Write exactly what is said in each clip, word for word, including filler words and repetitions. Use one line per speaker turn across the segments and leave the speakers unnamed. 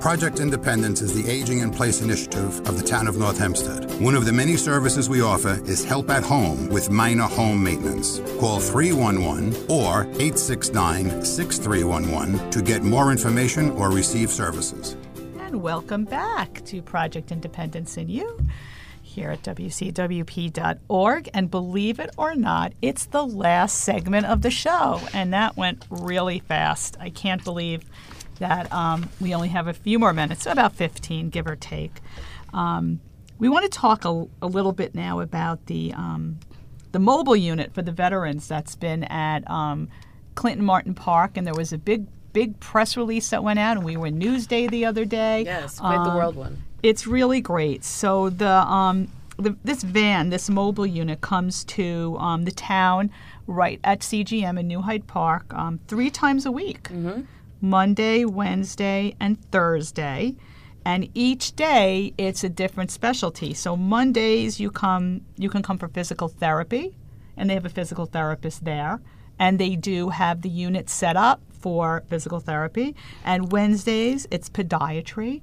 Project Independence is the Aging in Place initiative of the town of North Hempstead. One of the many services we offer is help at home with minor home maintenance. Call three one one or eight six nine, six three one one to get more information or receive services.
And welcome back to Project Independence in You here at W C W P dot org. And believe it or not, it's the last segment of the show, and that went really fast. I can't believe that um, we only have a few more minutes, about fifteen, give or take. Um, we want to talk a, a little bit now about the um, the mobile unit for the veterans that's been at um, Clinton Martin Park, and there was a big, big press release that went out, and we were in Newsday the other day.
Yes, quite
um,
the world one.
It's really great. So the, um, the this van, this mobile unit, comes to um, the town right at C G M in New Hyde Park um, three times a week.
Mm-hmm.
Monday, Wednesday, and Thursday. And each day it's a different specialty. So Mondays you come you can come for physical therapy, and they have a physical therapist there. And they do have the unit set up for physical therapy. And Wednesdays it's podiatry.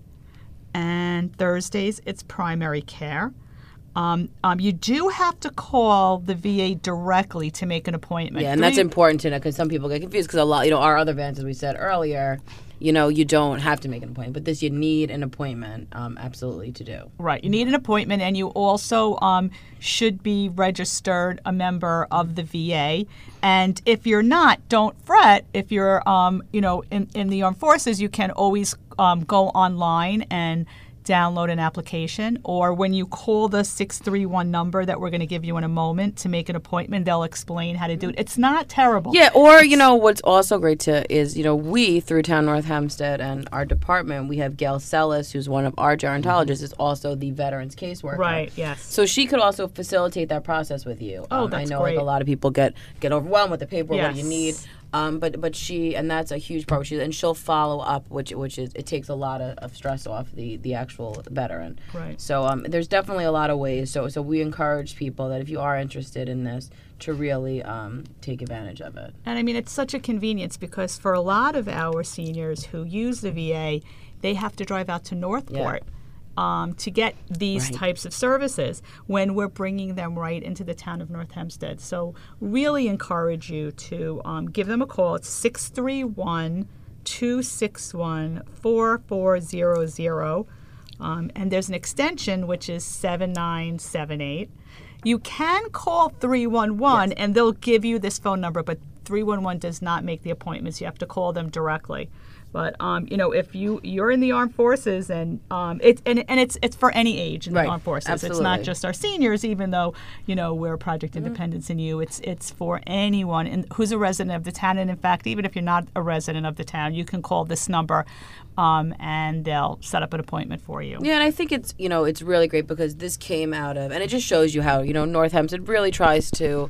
And Thursdays it's primary care. Um, um, you do have to call the V A directly to make an appointment.
Yeah, and
Three,
that's important to know because some people get confused because a lot, you know, our other vans, as we said earlier, you know, you don't have to make an appointment, but this you need an appointment, um, absolutely to do.
Right, you need an appointment, and you also um, should be registered a member of the V A. And if you're not, don't fret. If you're, um, you know, in, in the armed forces, you can always um, go online and download an application, or when you call the six three one number that we're going to give you in a moment to make an appointment, they'll explain how to do it. It's not terrible.
Yeah, or, you know, what's also great to is, you know, we, through Town North Hempstead and our department, we have Gail Sellis, who's one of our gerontologists, is also the veterans caseworker.
Right, yes.
So she could also facilitate that process with you.
Oh,
um,
that's
I know
great.
like a lot of people get, get overwhelmed with the paperwork, what do you
Yes.
need. Um, but but she, and that's a huge part, she, and she'll follow up, which which is, it takes a lot of, of stress off the, the actual veteran.
Right.
So um, there's definitely a lot of ways. So so we encourage people that if you are interested in this, to really um, take advantage of it.
And I mean, it's such a convenience because for a lot of our seniors who use the V A, they have to drive out to Northport.
Yeah.
Um, to get these
Right.
types of services when we're bringing them right into the town of North Hempstead. So really encourage you to um, give them a call. It's six three one, two six one, four four zero zero. Um, and there's an extension, which is seven nine seven eight. You can call three one one,
Yes.
and they'll give you this phone number, but three one one does not make the appointments. You have to call them directly. But um, you know, if you you're in the armed forces, and um, it's and, and it's it's for any age in
Right.
the armed forces.
Absolutely.
It's not just our seniors, even though you know we're Project Independence in You. It's it's for anyone in, who's a resident of the town. And in fact, even if you're not a resident of the town, you can call this number, um, and they'll set up an appointment for you.
Yeah, and I think it's, you know, it's really great because this came out of, and it just shows you how, you know, North Hempstead really tries to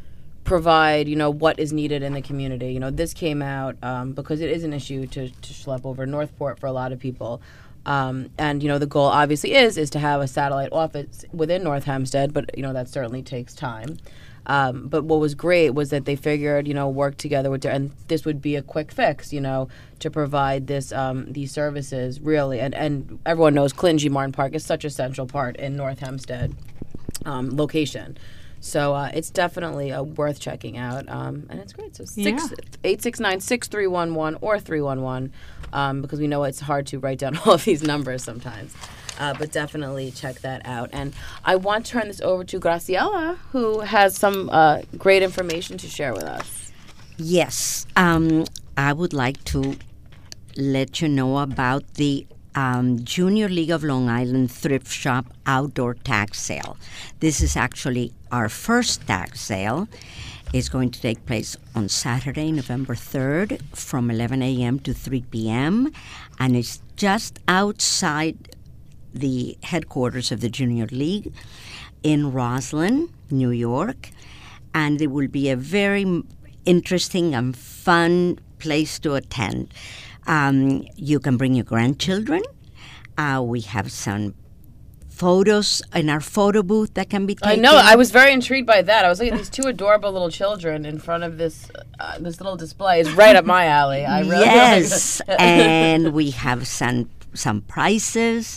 provide, you know, what is needed in the community. You know, this came out um, because it is an issue to, to schlep over Northport for a lot of people. Um, and, you know, the goal obviously is is to have a satellite office within North Hempstead, but, you know, that certainly takes time. Um, but what was great was that they figured, you know, work together with, and this would be a quick fix, you know, to provide this um, these services, really. And, and everyone knows Clinton G. Martin Park is such a central part in North Hempstead um, location. So uh, it's definitely uh, worth checking out, um, and it's great. So six eight six nine six three one one or three one one, um, because we know it's hard to write down all of these numbers sometimes. Uh, but definitely check that out. And I want to turn this over to Graciela, who has some uh, great information to share with us.
Yes, um, I would like to let you know about the Um, Junior League of Long Island Thrift Shop Outdoor Tag Sale. This is actually our first tag sale. It's going to take place on Saturday, November third from eleven a.m. to three p.m. and it's just outside the headquarters of the Junior League in Roslyn, New York. And it will be a very interesting and fun place to attend. Um, you can bring your grandchildren. Uh, we have some photos in our photo booth that can be taken.
I know. I was very intrigued by that. I was looking at these two adorable little children in front of this uh, this little display. It's right up my alley. I really
yes, and we have some some prices.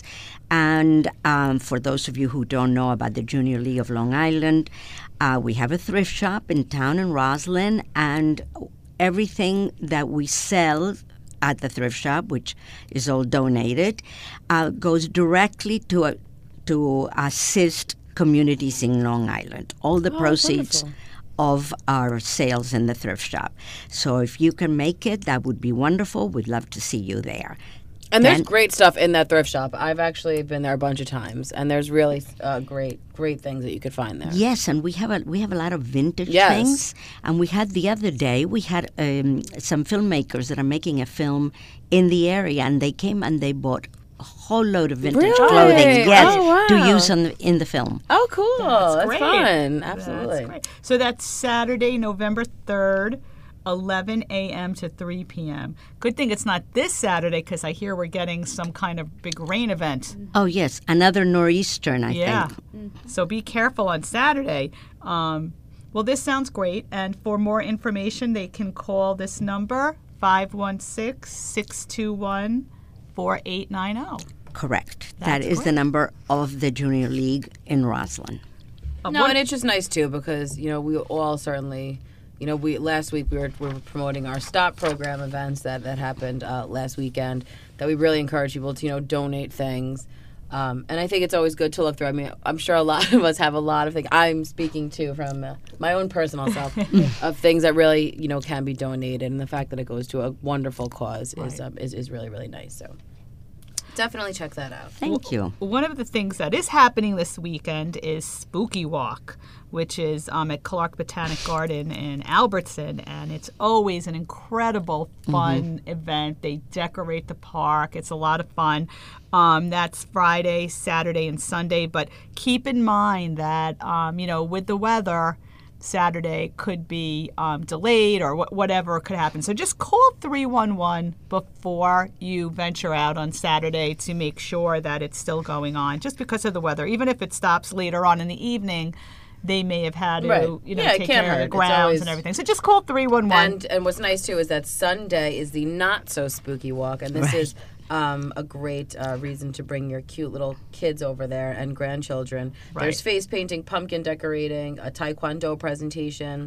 And um, for those of you who don't know about the Junior League of Long Island, uh, we have a thrift shop in town in Roslyn, and everything that we sell at the thrift shop, which is all donated, uh, goes directly to a, to assist communities in Long Island. All the
Oh,
proceeds
wonderful.
of our sales in the thrift shop. So if you can make it, that would be wonderful. We'd love to see you there.
And there's
Then-
great stuff in that thrift shop. I've actually been there a bunch of times, and there's really uh, great, great things that you could find there.
Yes, and we have a we have a lot of vintage
Yes.
things. And we had the other day we had um, some filmmakers that are making a film in the area, and they came and they bought a whole load of vintage
Really?
clothing. Yes,
Oh,
to
wow.
use on the, in the film.
Oh, cool! That's,
great.
fun.
That's
Absolutely.
great. So that's Saturday, November third, eleven a.m. to three p.m. Good thing it's not this Saturday because I hear we're getting some kind of big rain event.
Oh yes, another nor'eastern, I
Yeah.
think.
So be careful on Saturday. Um, well, this sounds great. And for more information, they can call this number, five one six, six two one, four eight nine zero.
Correct.
That's
that is the
great.
number of the Junior League in Roslyn.
No, and it's just nice too because you know we all certainly, you know, we last week we were, we were promoting our Stop program events that that happened uh, last weekend. That we really encourage people to you know donate things, um, and I think it's always good to look through. I mean, I'm sure a lot of us have a lot of things. I'm speaking too from uh, my own personal self of things that really you know can be donated, and the fact that it goes to a wonderful cause is, um, is is really really nice. So definitely check that out.
Thank you.
One of the things that is happening this weekend is Spooky Walk, which is um, at Clark Botanic Garden in Albertson, and it's always an incredible, fun event. They decorate the park. It's a lot of fun. Um, that's Friday, Saturday, and Sunday. But keep in mind that, um, you know, with the weather, Saturday could be um, delayed or wh- whatever could happen. So just call three one one before you venture out on Saturday to make sure that it's still going on, just because of the weather. Even if it stops later on in the evening, they may have had to,
Right.
you know,
Yeah, it
take
can't
care
hurt.
of
It's
the grounds
always-
and everything. So just call three one one.
And and what's nice too is that Sunday is the not so spooky walk, and this
Right.
is um, a great uh, reason to bring your cute little kids over there and grandchildren. There's
Right.
face painting, pumpkin decorating, a taekwondo presentation.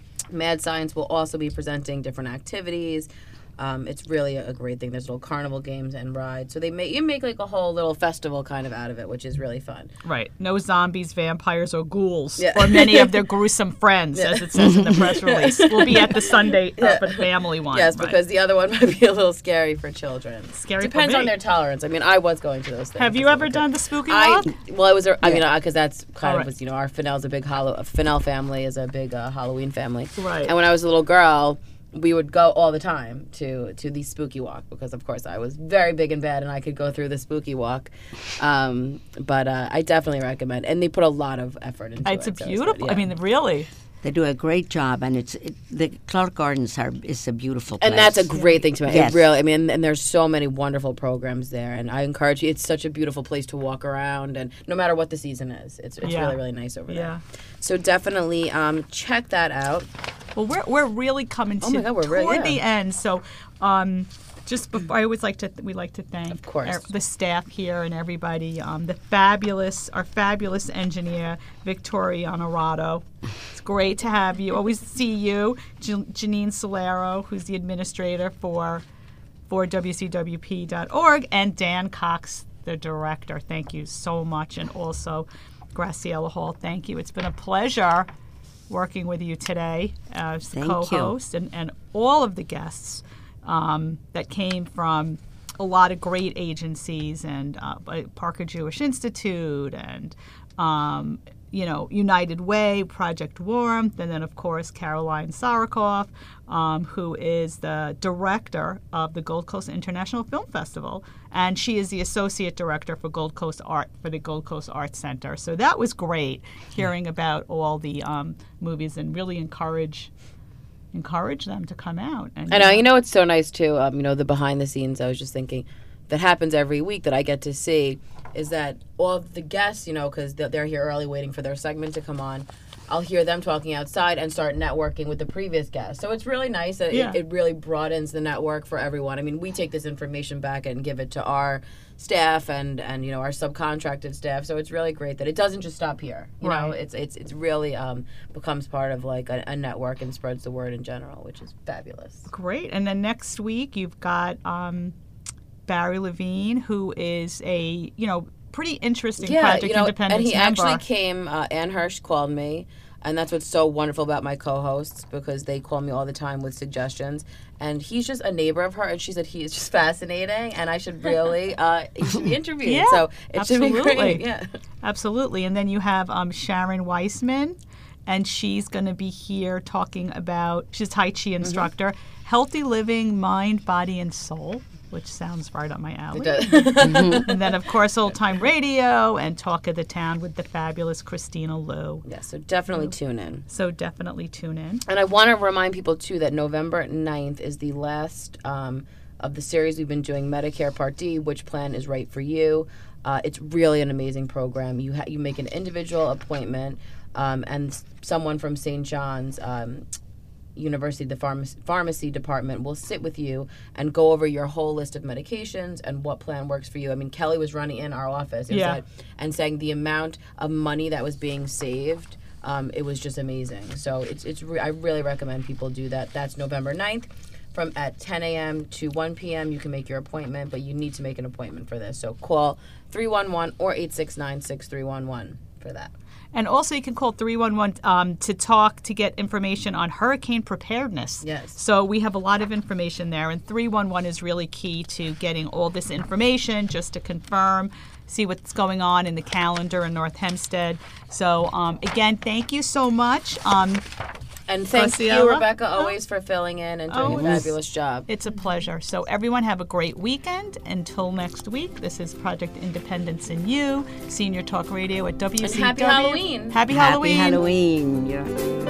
Mad Science will also be presenting different activities. Um, it's really a, a great thing. There's little carnival games and rides. So they make you make like a whole little festival kind of out of it, which is really fun.
Right. No zombies, vampires, or ghouls,
Yeah.
or many of their gruesome friends, as it says in the press release. We'll be at the Sunday uh, but family one.
Yes,
Right.
because the other one might be a little scary for children.
Scary for
Depends
me.
on their tolerance. I mean, I was going to those things.
Have you
as a
ever
little
done
kid.
the Spooky
I
Walk?
well, it was. A, I mean, because that's kind
All
of
right.
was you know our Fennell's a big hollow Fennell family is a big uh, Halloween family.
Right.
And when I was a little girl, we would go all the time to to the Spooky Walk because of course I was very big and bad and I could go through the Spooky Walk. Um, but uh, I definitely recommend, and they put a lot of effort into
It's
it.
a
so good,
beautiful. I
yeah.
mean, really.
They do a great job, and it's it, the Clark Gardens are is a beautiful place.
And that's a great thing to me.
Yes.
It really, I mean, and there's so many wonderful programs there, and I encourage you. It's such a beautiful place to walk around, and no matter what the season is, it's it's
Yeah.
really really nice over there.
Yeah.
So definitely um, check that out.
Well, we're we're really coming to
Oh my God, we're really-
toward
yeah.
the end. So, um, just before, I always like to we like to thank
Of course.
our- the staff here and everybody. Um, the fabulous our fabulous engineer Victoria Honorato. It's great to have you. Always see you, Jan- Janine Solero, who's the administrator for for W C W P dot org, and Dan Cox, the director. Thank you so much, and also Graciela Hall. Thank you. It's been a pleasure working with you today as the
Thank you.
co-host and, and all of the guests um, that came from a lot of great agencies and uh, by Parker Jewish Institute and um, you know United Way, Project Warmth, and then of course Caroline Sarakoff, um, who is the director of the Gold Coast International Film Festival, and she is the associate director for Gold Coast Art for the Gold Coast Arts Center. So that was great hearing about all the um, movies and really encourage encourage them to come out. And,
I know. You know, it's so nice too. Um, you know, the behind the scenes. I was just thinking that happens every week that I get to see is that all of the guests, you know, because they're here early waiting for their segment to come on. I'll hear them talking outside and start networking with the previous guests. So it's really nice that
Yeah.
it, it really broadens the network for everyone. I mean, we take this information back and give it to our staff and, and you know, our subcontracted staff. So it's really great that it doesn't just stop here. You know,
Right.
it's it's it's really um, becomes part of like a, a network and spreads the word in general, which is fabulous.
Great. And then next week you've got um, Barry Levine, who is a, you know, pretty interesting Project
you know,
Independence
and he
member.
actually came. Uh, Ann Hirsch called me, and that's what's so wonderful about my co-hosts because they call me all the time with suggestions. And he's just a neighbor of her, and she said he is just fascinating, and I should really, uh, he should be interviewed.
Yeah,
so it should be
absolutely.
great. Yeah,
Absolutely. And then you have um, Sharon Weissman, and she's going to be here talking about, she's a Tai Chi instructor, healthy living, mind, body, and soul, which sounds right up my alley.
it does.
And then, of course, Old Time Radio and Talk of the Town with the fabulous Christina Liu.
Yeah, so definitely tune in.
So definitely tune in.
And I want to remind people, too, that November ninth is the last um, of the series we've been doing, Medicare Part D, which plan is right for you. Uh, it's really an amazing program. You ha- you make an individual appointment, um, and s- someone from Saint John's um, University, the pharmacy, pharmacy department, will sit with you and go over your whole list of medications and what plan works for you. I mean, Kelly was running in our office
Yeah.
inside and saying the amount of money that was being saved. Um, it was just amazing. So it's it's re- I really recommend people do that. That's November ninth. From at ten a.m. to one p.m. you can make your appointment, but you need to make an appointment for this. So call three one one or eight six nine, six three one one for that.
And also, you can call three one one um, to talk, to get information on hurricane preparedness.
Yes.
So we have a lot of information there, and three one one is really key to getting all this information, just to confirm, see what's going on in the calendar in North Hempstead. So, um, again, thank you so much. Um,
And thank
Graciela?
you, Rebecca, always for filling in and doing
Oh,
a
it was-
fabulous job.
It's a pleasure. So everyone have a great weekend. Until next week, this is Project Independence in You, Senior Talk Radio at W C W.
happy Halloween.
Happy
Happy
Halloween.
Halloween. Yeah.